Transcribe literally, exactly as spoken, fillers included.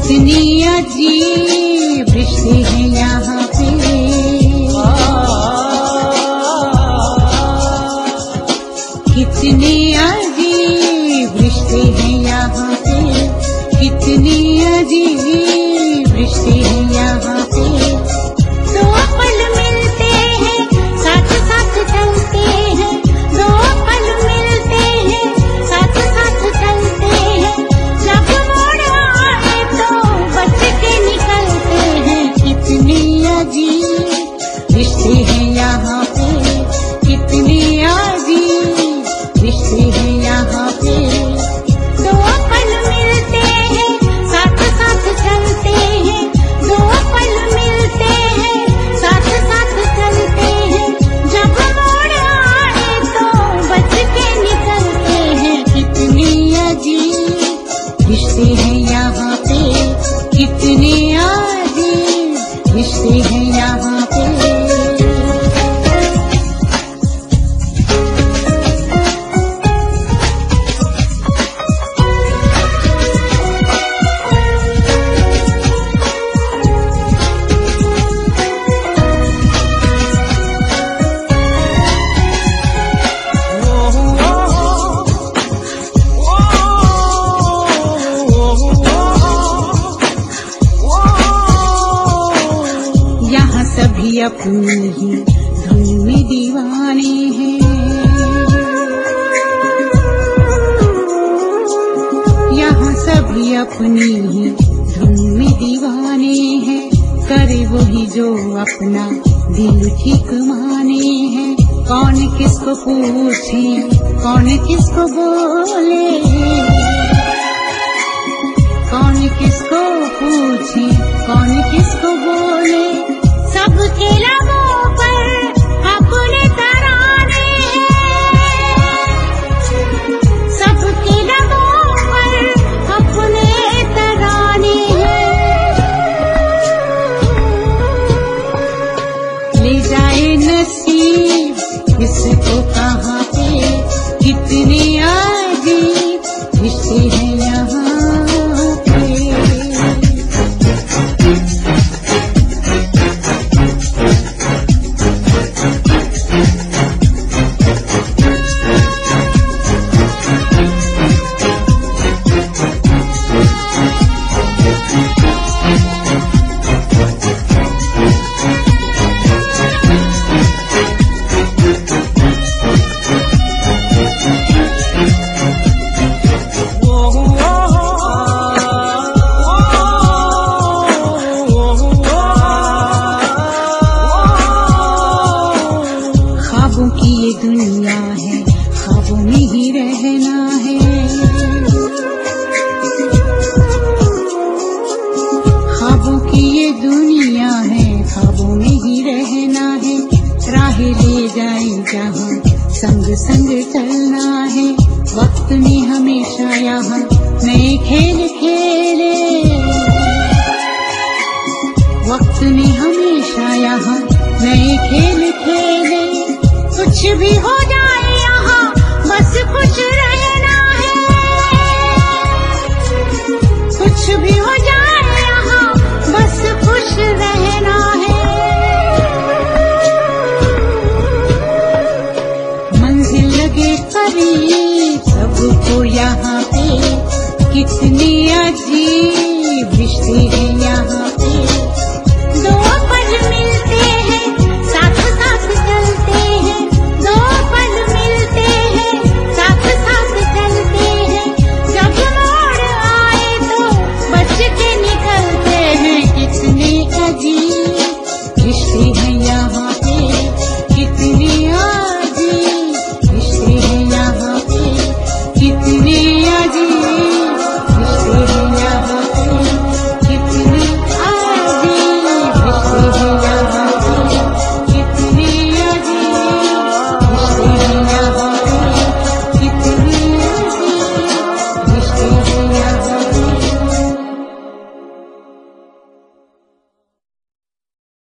कितनी अजीब रिश्ते हैं यहाँ पे, कितनी अजीब रिश्ते हैं यहाँ पे, कितनी अजीब रिश्ते हैं यहाँ पे। दो पल मिलते हैं, साथ साथ चलते हैं, दो पल मिलते हैं, साथ साथ चलते हैं, जब मोड़ आए तो बच के निकलते हैं। कितनी अजीब रिश्ते हैं यहाँ पे, कितनी अजीब रिश्ते हैं यहाँ पे। दो पल मिलते हैं, साथ साथ चलते हैं, दो पल मिलते हैं, साथ साथ चलते हैं, जब मोड़ आए तो बच के निकलते हैं। कितनी अजीब रिश्ते हैं यहाँ पे, कितने अजीब रिश्ते हैं यहाँ पे। सभी अपनी ही धुन में दीवाने हैं, यहाँ सभी अपनी ही धुन में दीवाने हैं। करे वही जो अपना दिल ठीक माने हैं। कौन किसको पूछे, कौन किसको बोले, कौन किसको पूछे, कौन किसको बोले। सबके लबों पर अपने तराने हैं, सबके लबों पर अपने तराने हैं। ले जाए नसीब इसको कहाँ पे, कितने अजीब रिश्ते हैं यहाँ पे। ख्वाबों की ये दुनिया है, ख्वाबों में ही रहना है। ख्वाबों की ये दुनिया है, ख्वाबों में ही रहना है। राह ले जाए जहाँ संग संग चलना है। वक्त ने हमेशा यहाँ नए खेल खेले, वक्त ने हमेशा यहाँ नए खेल खेले। कुछ भी हो जाए यहाँ बस खुश रहना है, कुछ भी हो जाए यहाँ बस खुश रहना है। मंजिल लगे करीब सबको यहाँ पे, कितने अजीब रिश्ते हैं